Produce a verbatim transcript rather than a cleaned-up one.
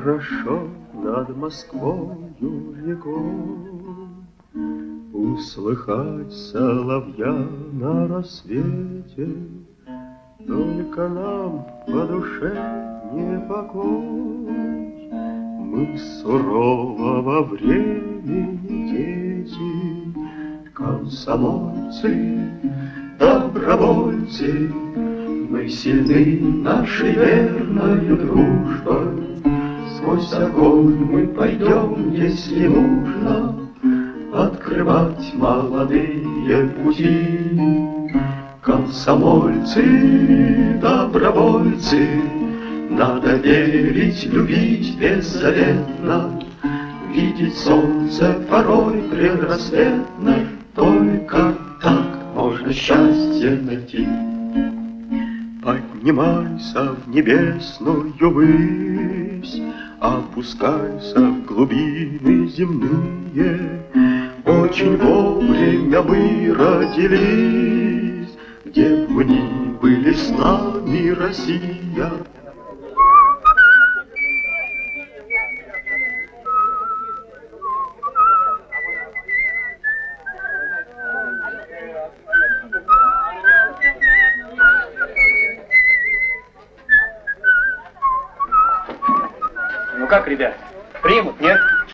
хорошо над Москвою рекой услыхать соловья на рассвете. Только нам по душе не покой, мы сурового времени дети, комсомольцы, добровольцы. Мы сильны нашей верною дружбой, сквозь огонь мы пойдем, если нужно, открывать молодые пути. Комсомольцы, добровольцы, надо верить, любить беззаветно, видеть солнце порой предрассветно. Только так можно счастье найти. Поднимайся в небесную высь, опускайся в глубины земные. Очень вовремя мы родились, где б мы ни были с нами, Россия. Ну как, ребят, примут, нет?